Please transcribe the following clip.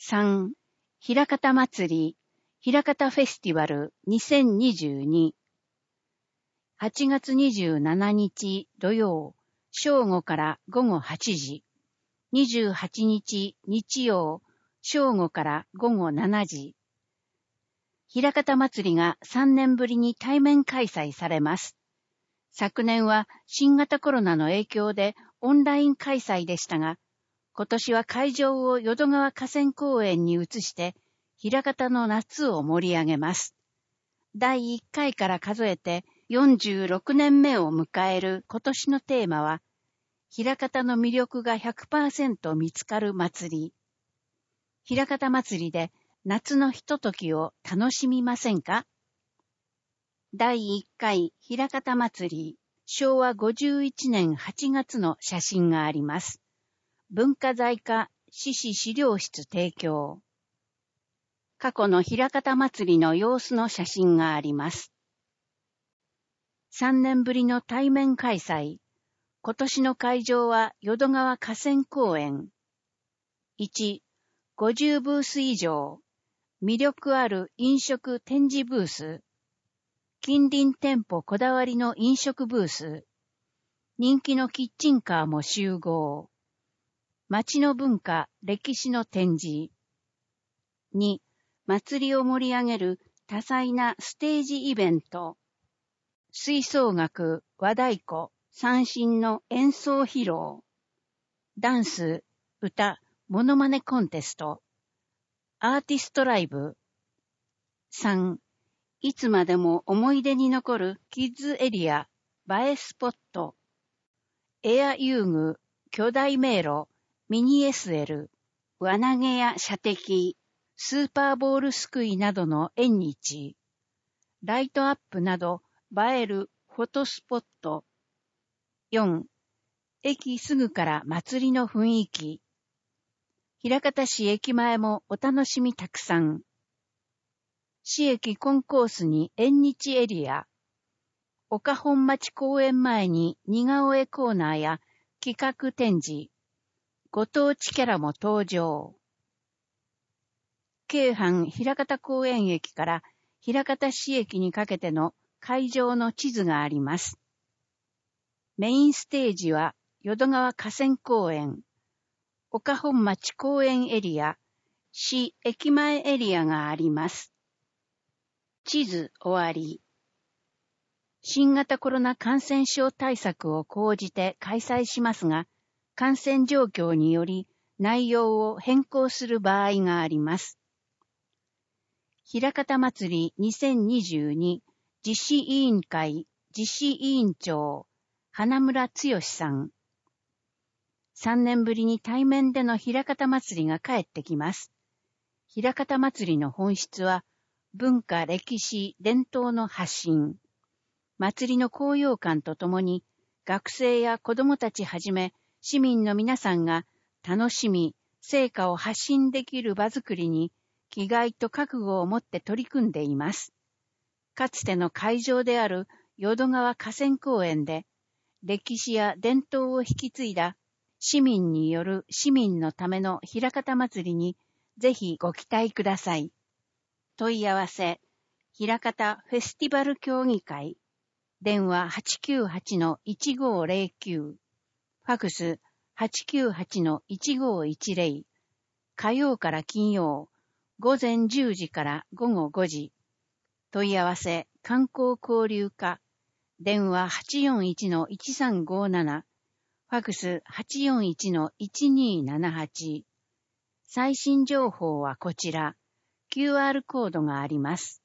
3. 枚方祭り、枚方フェスティバル2022 8月27日土曜、正午から午後8時、28日日曜、正午から午後7時。枚方祭りが3年ぶりに対面開催されます。昨年は新型コロナの影響でオンライン開催でしたが、今年は会場を淀川河川公園に移して、枚方の夏を盛り上げます。第1回から数えて46年目を迎える今年のテーマは、枚方の魅力が 100% 見つかる祭り。枚方祭りで夏のひとときを楽しみませんか？第1回枚方祭り、昭和51年8月の写真があります。文化財課市史資料室提供。過去の枚方祭りの様子の写真があります。3年ぶりの対面開催。今年の会場は淀川河川公園。1、50ブース以上。魅力ある飲食展示ブース。近隣店舗こだわりの飲食ブース。人気のキッチンカーも集合。町の文化、歴史の展示。2、祭りを盛り上げる多彩なステージイベント。吹奏楽、和太鼓、三線の演奏披露。ダンス、歌、モノマネコンテスト。アーティストライブ。3、いつまでも思い出に残るキッズエリア、映えスポット。エア遊具、巨大迷路、ミニ SL、輪投げや射的、スーパーボールすくいなどの縁日、ライトアップなど映えるフォトスポット。4、駅すぐから祭りの雰囲気。枚方市駅前もお楽しみたくさん。市駅コンコースに縁日エリア。岡本町公園前に似顔絵コーナーや企画展示。ご当地キャラも登場。京阪枚方公園駅から枚方市駅にかけての会場の地図があります。メインステージは淀川河川公園、岡本町公園エリア、市駅前エリアがあります。地図終わり。新型コロナ感染症対策を講じて開催しますが、感染状況により内容を変更する場合があります。枚方祭り2022実施委員会実施委員長花村剛さん。3年ぶりに対面での枚方祭りが帰ってきます。枚方祭りの本質は文化、歴史、伝統の発信。祭りの高揚感とともに学生や子どもたちはじめ市民の皆さんが楽しみ、成果を発信できる場づくりに気概と覚悟を持って取り組んでいます。かつての会場である淀川河川公園で歴史や伝統を引き継いだ市民による市民のための枚方祭りにぜひご期待ください。問い合わせ、枚方フェスティバル協議会、電話 898-1509、ファクス 898-1510、火曜から金曜、午前10時から午後5時。問い合わせ、観光交流課、電話 841-1357、ファクス 841-1278。最新情報はこちら、QR コードがあります。